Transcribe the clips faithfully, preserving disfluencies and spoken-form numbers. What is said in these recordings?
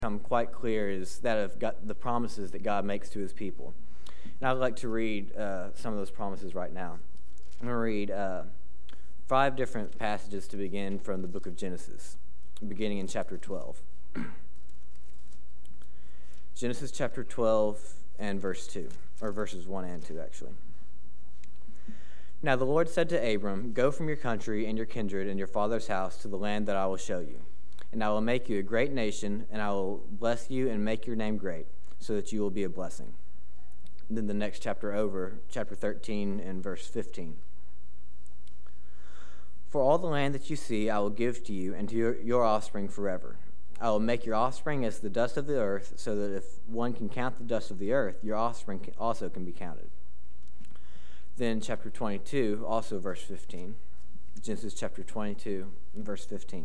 become quite clear is that of God, the promises that God makes to his people. And I'd like to read uh, some of those promises right now. I'm going to read uh, five different passages to begin from the book of Genesis, beginning in chapter twelve. Genesis chapter twelve and verse two, or verses one and two, actually. Now the Lord said to Abram, "Go from your country and your kindred and your father's house to the land that I will show you. And I will make you a great nation, and I will bless you and make your name great, so that you will be a blessing." And then the next chapter over, chapter thirteen and verse fifteen. "For all the land that you see I will give to you and to your, your offspring forever. I will make your offspring as the dust of the earth, so that if one can count the dust of the earth, your offspring can also can be counted." Then chapter twenty-two, also verse fifteen. Genesis chapter twenty-two and verse fifteen.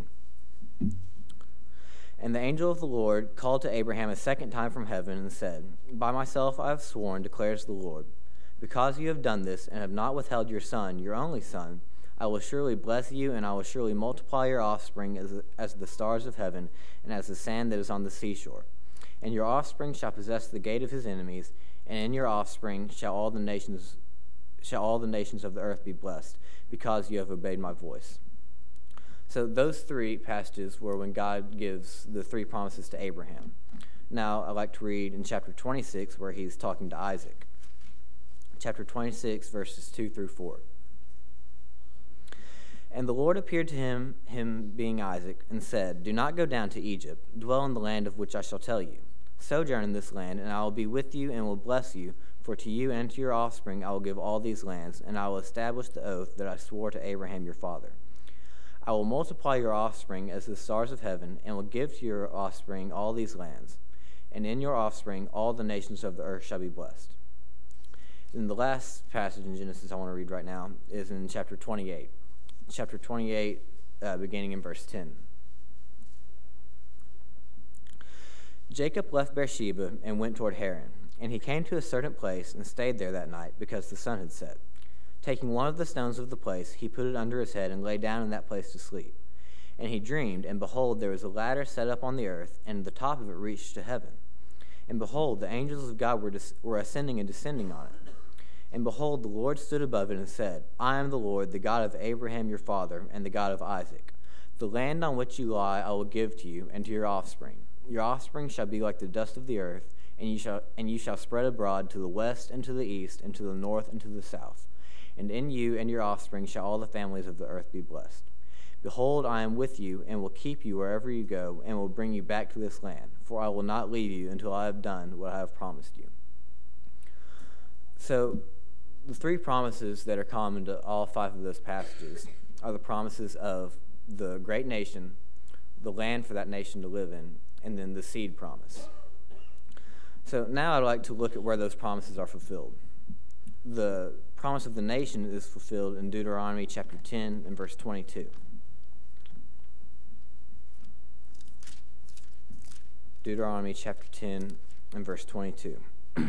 "And the angel of the Lord called to Abraham a second time from heaven and said, By myself I have sworn, declares the Lord, because you have done this and have not withheld your son, your only son, I will surely bless you, and I will surely multiply your offspring as, as the stars of heaven and as the sand that is on the seashore. And your offspring shall possess the gate of his enemies, and in your offspring shall all the nations shall all the nations of the earth be blessed, because you have obeyed my voice." So those three passages were when God gives the three promises to Abraham. Now I'd like to read in chapter twenty-six, where he's talking to Isaac. Chapter twenty-six, verses two through four. "And the Lord appeared to him, him being Isaac, and said, Do not go down to Egypt. Dwell in the land of which I shall tell you. Sojourn in this land, and I will be with you and will bless you. For to you and to your offspring I will give all these lands, and I will establish the oath that I swore to Abraham your father. I will multiply your offspring as the stars of heaven, and will give to your offspring all these lands. And in your offspring all the nations of the earth shall be blessed." And the last passage in Genesis I want to read right now is in chapter twenty-eight. Chapter twenty-eight, uh, beginning in verse ten. "Jacob left Beersheba and went toward Haran, and he came to a certain place and stayed there that night, because the sun had set. Taking one of the stones of the place, he put it under his head and lay down in that place to sleep. And he dreamed, and behold, there was a ladder set up on the earth, and the top of it reached to heaven. And behold, the angels of God were, des- were ascending and descending on it. And behold, the Lord stood above it and said, I am the Lord, the God of Abraham your father, and the God of Isaac. The land on which you lie I will give to you and to your offspring. Your offspring shall be like the dust of the earth, and you shall and you shall spread abroad to the west and to the east and to the north and to the south. And in you and your offspring shall all the families of the earth be blessed. Behold, I am with you, and will keep you wherever you go, and will bring you back to this land. For I will not leave you until I have done what I have promised you." So, the three promises that are common to all five of those passages are the promises of the great nation, the land for that nation to live in, and then the seed promise. So now I'd like to look at where those promises are fulfilled. The promise of the nation is fulfilled in Deuteronomy chapter ten and verse twenty-two. Deuteronomy chapter ten and verse twenty-two.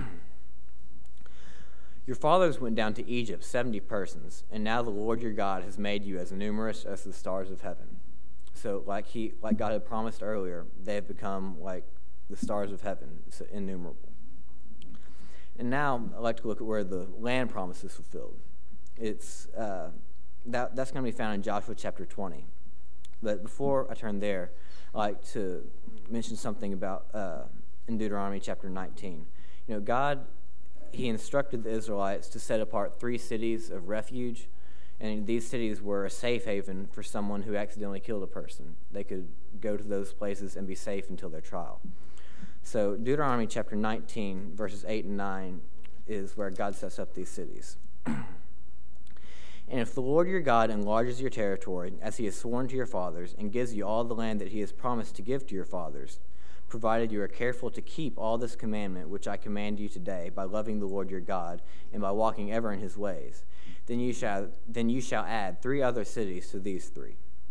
"Your fathers went down to Egypt, seventy persons, and now the Lord your God has made you as numerous as the stars of heaven." So like he, like God had promised earlier, they have become like the stars of heaven, so innumerable. And now I'd like to look at where the land promise is fulfilled. It's uh, that that's going to be found in Joshua chapter twenty. But before I turn there, I'd like to mention something about uh, in Deuteronomy chapter nineteen. You know, God, he instructed the Israelites to set apart three cities of refuge, and these cities were a safe haven for someone who accidentally killed a person. They could go to those places and be safe until their trial. So Deuteronomy chapter nineteen, verses eight and nine, is where God sets up these cities. "And if the Lord your God enlarges your territory, as he has sworn to your fathers, and gives you all the land that he has promised to give to your fathers, provided you are careful to keep all this commandment which I command you today, by loving the Lord your God, and by walking ever in his ways, then you shall then you shall add three other cities to these three."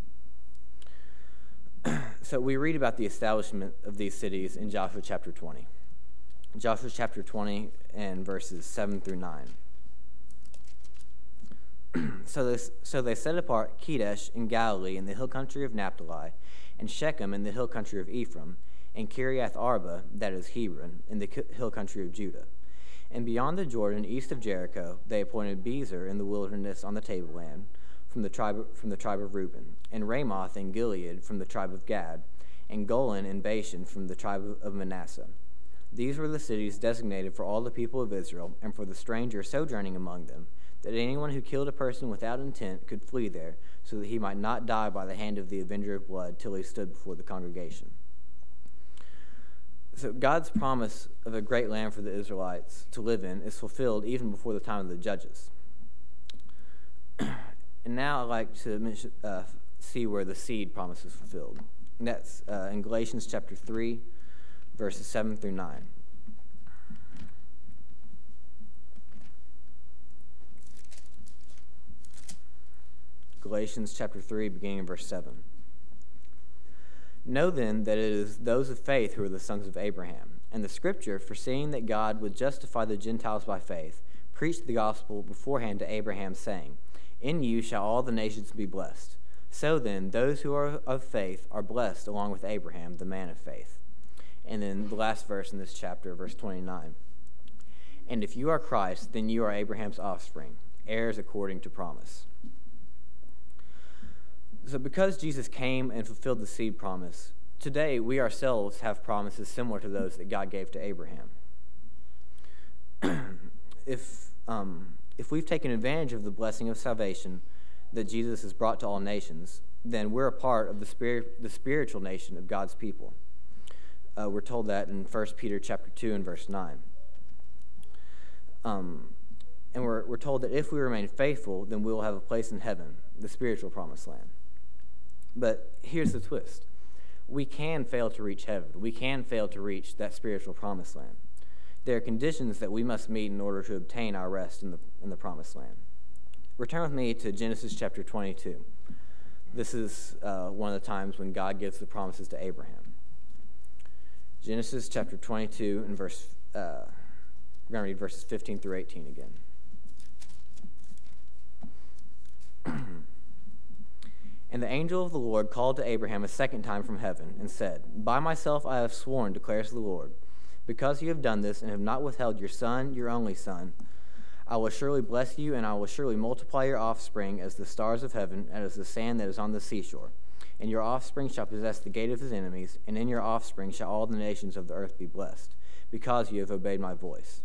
So we read about the establishment of these cities in Joshua chapter twenty. Joshua chapter twenty and verses seven through nine. So they, so they set apart Kedesh in Galilee in the hill country of Naphtali, and Shechem in the hill country of Ephraim, and Kiriath Arba, that is Hebron, in the hill country of Judah. And beyond the Jordan, east of Jericho, they appointed Bezer in the wilderness on the tableland, from the tribe from the tribe of Reuben, and Ramoth in Gilead from the tribe of Gad, and Golan in Bashan from the tribe of Manasseh. These were the cities designated for all the people of Israel, and for the stranger sojourning among them, that anyone who killed a person without intent could flee there, so that he might not die by the hand of the avenger of blood till he stood before the congregation. So God's promise of a great land for the Israelites to live in is fulfilled even before the time of the judges. And now I'd like to mention, uh, see where the seed promise is fulfilled. And that's uh, in Galatians chapter three, verses seven through nine. Galatians chapter three, beginning in verse seven. Know then that it is those of faith who are the sons of Abraham. And the scripture, foreseeing that God would justify the Gentiles by faith, preached the gospel beforehand to Abraham, saying, In you shall all the nations be blessed. So then, those who are of faith are blessed along with Abraham, the man of faith. And then the last verse in this chapter, verse twenty-nine. And if you are Christ, then you are Abraham's offspring, heirs according to promise. So because Jesus came and fulfilled the seed promise, today we ourselves have promises similar to those that God gave to Abraham. if um, if we've taken advantage of the blessing of salvation that Jesus has brought to all nations, then we're a part of the spirit, the spiritual nation of God's people. Uh, we're told that in First Peter chapter two and verse nine. Um, and we're, we're told that if we remain faithful, then we will have a place in heaven, the spiritual promised land. But here's the twist. We can fail to reach heaven. We can fail to reach that spiritual promised land. There are conditions that we must meet in order to obtain our rest in the, in the promised land. Return with me to Genesis chapter twenty-two. This is uh, one of the times when God gives the promises to Abraham. Genesis chapter twenty-two and verse, uh, we're going to read verses fifteen through eighteen again. And the angel of the Lord called to Abraham a second time from heaven and said, By myself I have sworn, declares the Lord, because you have done this and have not withheld your son, your only son, I will surely bless you, and I will surely multiply your offspring as the stars of heaven and as the sand that is on the seashore. And your offspring shall possess the gate of his enemies, and in your offspring shall all the nations of the earth be blessed, because you have obeyed my voice.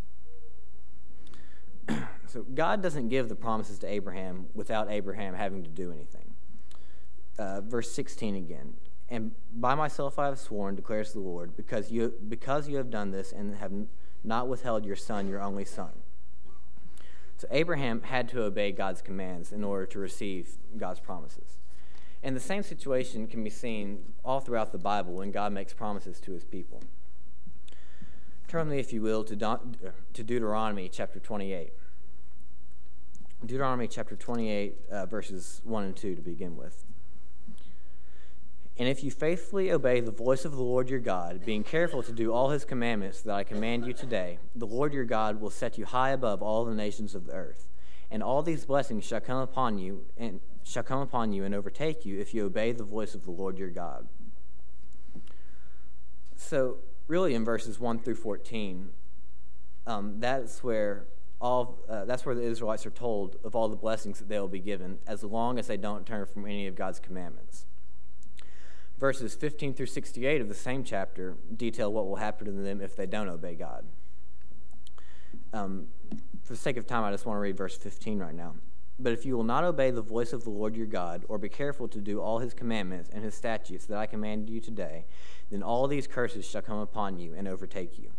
So God doesn't give the promises to Abraham without Abraham having to do anything. Uh, verse sixteen again. And by myself I have sworn, declares the Lord, because you because you have done this and have not withheld your son, your only son. So Abraham had to obey God's commands in order to receive God's promises. And the same situation can be seen all throughout the Bible when God makes promises to his people. Turn with me, if you will, to, De- to Deuteronomy chapter twenty-eight. Deuteronomy chapter twenty-eight, uh, verses one and two to begin with. And if you faithfully obey the voice of the Lord your God, being careful to do all his commandments that I command you today, the Lord your God will set you high above all the nations of the earth. And all these blessings shall come upon you and shall come upon you and overtake you if you obey the voice of the Lord your God. So really in verses one through fourteen, um, that's where all uh, that's where the Israelites are told of all the blessings that they will be given as long as they don't turn from any of God's commandments. Verses fifteen through sixty-eight of the same chapter detail what will happen to them if they don't obey God. Um, for the sake of time, I just want to read verse fifteen right now. But if you will not obey the voice of the Lord your God, or be careful to do all his commandments and his statutes that I command you today, then all these curses shall come upon you and overtake you.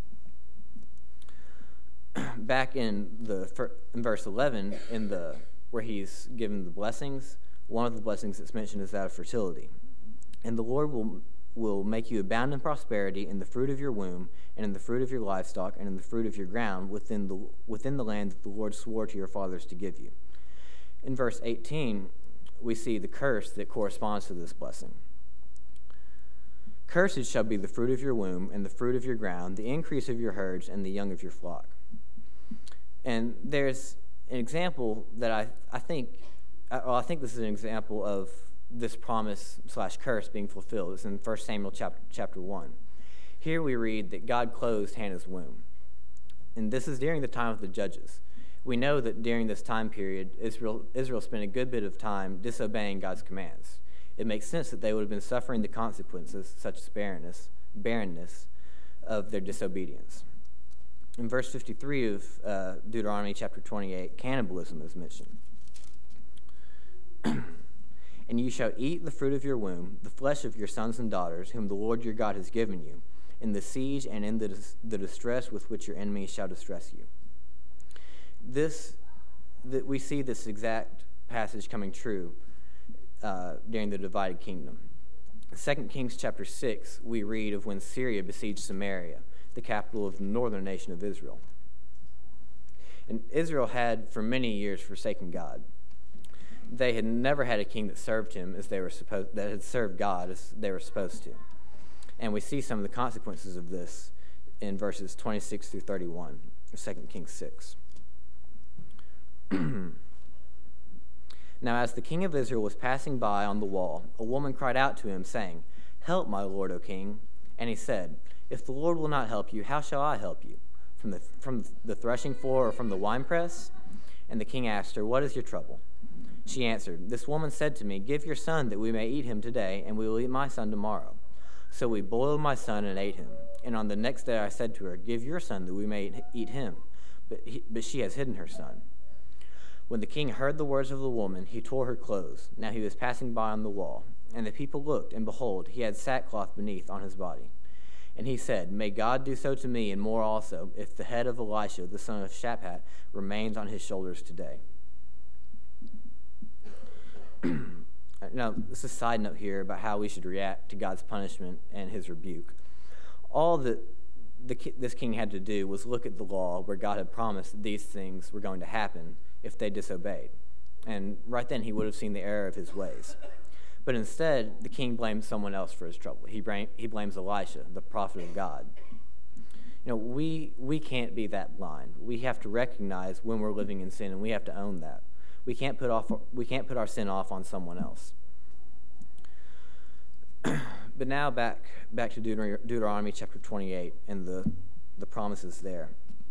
Back in the in verse eleven, in the where he's given the blessings, one of the blessings that's mentioned is that of fertility. And the Lord will will make you abound in prosperity in the fruit of your womb, and in the fruit of your livestock, and in the fruit of your ground within the within the land that the Lord swore to your fathers to give you. In verse eighteen, we see the curse that corresponds to this blessing. Cursed shall be the fruit of your womb, and the fruit of your ground, the increase of your herds, and the young of your flock. And there's an example that I I think well, I think this is an example of this promise slash curse being fulfilled. It's in First Samuel chapter chapter one. Here we read that God closed Hannah's womb. And this is during the time of the judges. We know that during this time period, Israel, Israel spent a good bit of time disobeying God's commands. It makes sense that they would have been suffering the consequences, such as barrenness, barrenness of their disobedience. In verse fifty-three of uh, Deuteronomy chapter twenty-eight, cannibalism is mentioned. And you shall eat the fruit of your womb, the flesh of your sons and daughters, whom the Lord your God has given you, in the siege and in the, dis- the distress with which your enemies shall distress you. This, that we see this exact passage coming true uh, during the divided kingdom. In Second Kings chapter six, we read of when Syria besieged Samaria, the capital of the northern nation of Israel. And Israel had for many years forsaken God. They had never had a king that served him as they were supposed, that had served God as they were supposed to. And we see some of the consequences of this in verses twenty-six through thirty-one of Second Kings six. Now, as the king of Israel was passing by on the wall, a woman cried out to him, saying, "Help, my lord, O king." And he said, "If the Lord will not help you, how shall I help you? From the, from the threshing floor or from the winepress?" And the king asked her, "What is your trouble?" She answered, "This woman said to me, 'Give your son that we may eat him today, and we will eat my son tomorrow.' So we boiled my son and ate him. And on the next day I said to her, 'Give your son that we may eat him.' But, he, but she has hidden her son." When the king heard the words of the woman, he tore her clothes. Now he was passing by on the wall. And the people looked, and behold, he had sackcloth beneath on his body. And he said, "May God do so to me, and more also, if the head of Elisha, the son of Shaphat, remains on his shoulders today." Now, this is a side note here about how we should react to God's punishment and his rebuke. All that the, this king had to do was look at the law where God had promised that these things were going to happen if they disobeyed. And right then he would have seen the error of his ways. But instead, the king blames someone else for his trouble. He, blame, he blames Elisha, the prophet of God. You know, we, we can't be that blind. We have to recognize when we're living in sin, and we have to own that. We can't put off. We can't put our sin off on someone else. But now back back to Deuteronomy, Deuteronomy chapter twenty-eight and the the promises there.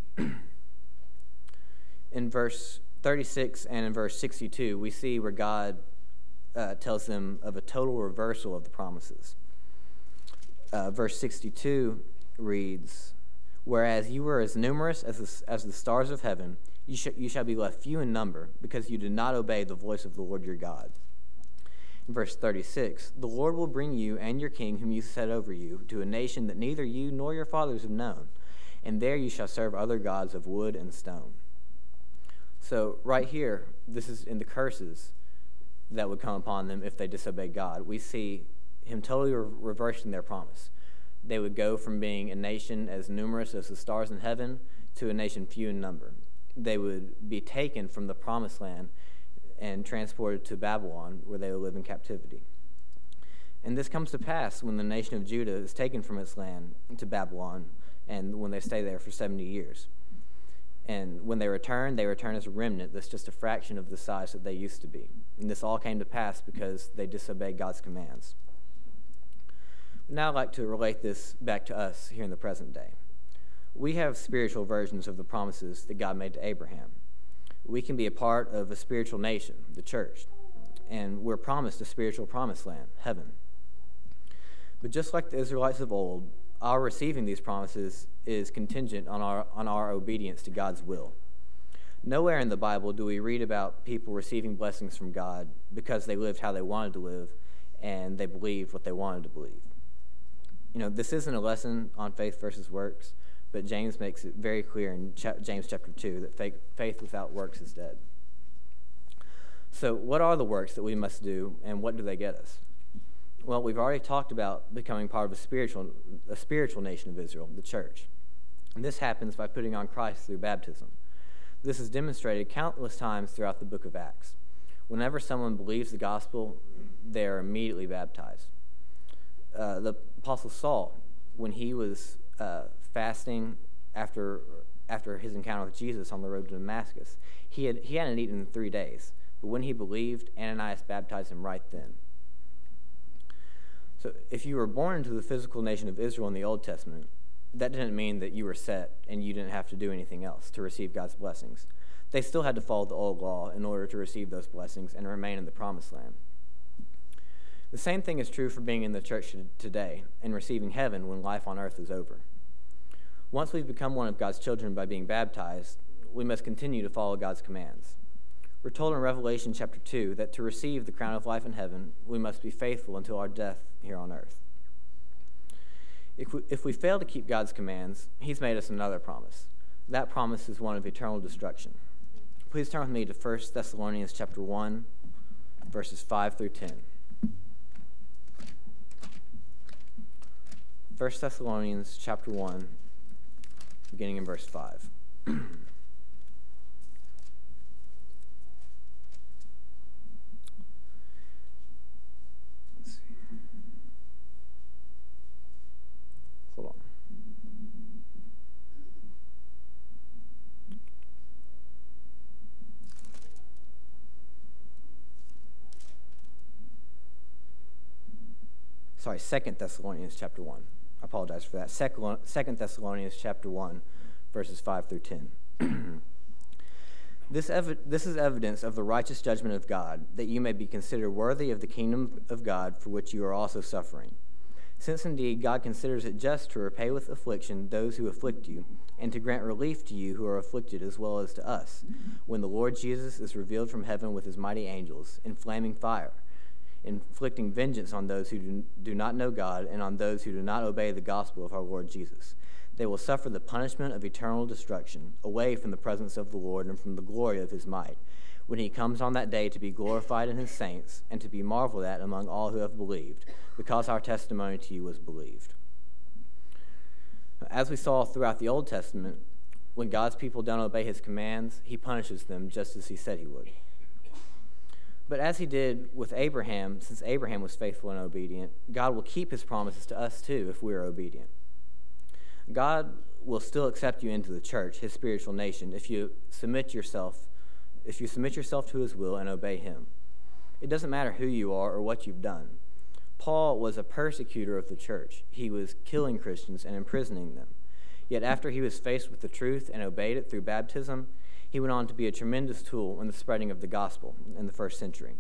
In verse thirty-six and in verse sixty-two, we see where God uh, tells them of a total reversal of the promises. Uh, verse sixty-two reads, "Whereas you were as numerous as the, as the stars of heaven, You, sh- you shall be left few in number, because you did not obey the voice of the Lord your God." In verse thirty-six, "The Lord will bring you and your king whom you set over you to a nation that neither you nor your fathers have known, and there you shall serve other gods of wood and stone." So right here, this is in the curses that would come upon them if they disobeyed God. We see him totally re- reversing their promise. They would go from being a nation as numerous as the stars in heaven to a nation few in number. They would be taken from the promised land and transported to Babylon, where they would live in captivity. And this comes to pass when the nation of Judah is taken from its land to Babylon, and when they stay there for seventy years. And when they return, they return as a remnant that's just a fraction of the size that they used to be. And this all came to pass because they disobeyed God's commands. Now I'd like to relate this back to us here in the present day. We have spiritual versions of the promises that God made to Abraham. We can be a part of a spiritual nation, the church, and we're promised a spiritual promised land, heaven. But just like the Israelites of old, our receiving these promises is contingent on our on our obedience to God's will. Nowhere in the Bible do we read about people receiving blessings from God because they lived how they wanted to live and they believed what they wanted to believe. You know, this isn't a lesson on faith versus works, but James makes it very clear in James chapter two that faith without works is dead. So what are the works that we must do, and what do they get us? Well, we've already talked about becoming part of a spiritual, a spiritual nation of Israel, the church. And this happens by putting on Christ through baptism. This is demonstrated countless times throughout the book of Acts. Whenever someone believes the gospel, they are immediately baptized. Uh, the Apostle Saul, when he was uh, fasting after after his encounter with Jesus on the road to Damascus, he had he hadn't eaten in three days. But when he believed, Ananias baptized him right then. So if you were born into the physical nation of Israel in the Old Testament, that didn't mean that you were set and you didn't have to do anything else to receive God's blessings. They still had to follow the old law in order to receive those blessings and remain in the promised land. The same thing is true for being in the church today and receiving heaven when life on earth is over. Once we've become one of God's children by being baptized, we must continue to follow God's commands. We're told in Revelation chapter two that to receive the crown of life in heaven, we must be faithful until our death here on earth. If we, if we fail to keep God's commands, he's made us another promise. That promise is one of eternal destruction. Please turn with me to First Thessalonians chapter one, verses five through ten. First Thessalonians chapter one, beginning in verse five. Let's see. Hold on. Sorry, Second Thessalonians chapter one. I apologize for that. Second Thessalonians chapter one, verses five through ten. This, ev- this is evidence of the righteous judgment of God, that you may be considered worthy of the kingdom of God for which you are also suffering. Since indeed God considers it just to repay with affliction those who afflict you, and to grant relief to you who are afflicted as well as to us, when the Lord Jesus is revealed from heaven with his mighty angels in flaming fire, inflicting vengeance on those who do, do not know God and on those who do not obey the gospel of our Lord Jesus. They will suffer the punishment of eternal destruction, away from the presence of the Lord and from the glory of his might, when he comes on that day to be glorified in his saints and to be marveled at among all who have believed, because our testimony to you was believed. As we saw throughout the Old Testament, when God's people don't obey his commands, he punishes them just as he said he would. But as he did with Abraham, since Abraham was faithful and obedient, God will keep his promises to us too if we are obedient. God will still accept you into the church, his spiritual nation, if you submit yourself, if you submit yourself to his will and obey him. It doesn't matter who you are or what you've done. Paul was a persecutor of the church. He was killing Christians and imprisoning them. Yet after he was faced with the truth and obeyed it through baptism, he went on to be a tremendous tool in the spreading of the gospel in the first century.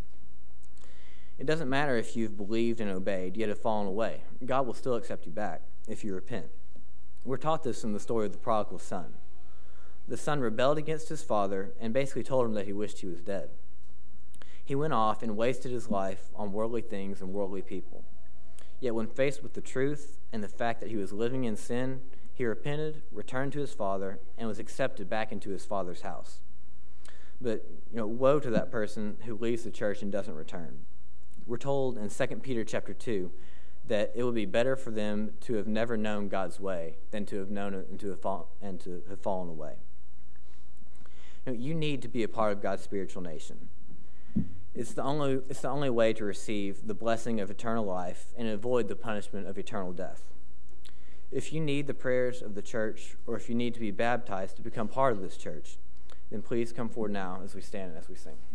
It doesn't matter if you've believed and obeyed, yet have fallen away. God will still accept you back if you repent. We're taught this in the story of the prodigal son. The son rebelled against his father and basically told him that he wished he was dead. He went off and wasted his life on worldly things and worldly people. Yet when faced with the truth and the fact that he was living in sin, he repented, returned to his father, and was accepted back into his father's house. But, you know, woe to that person who leaves the church and doesn't return. We're told in Second Peter chapter two that it would be better for them to have never known God's way than to have known it and to have, fall, and to have fallen away. You know, you need to be a part of God's spiritual nation. It's the only, it's the only way to receive the blessing of eternal life and avoid the punishment of eternal death. If you need the prayers of the church, or if you need to be baptized to become part of this church, then please come forward now as we stand and as we sing.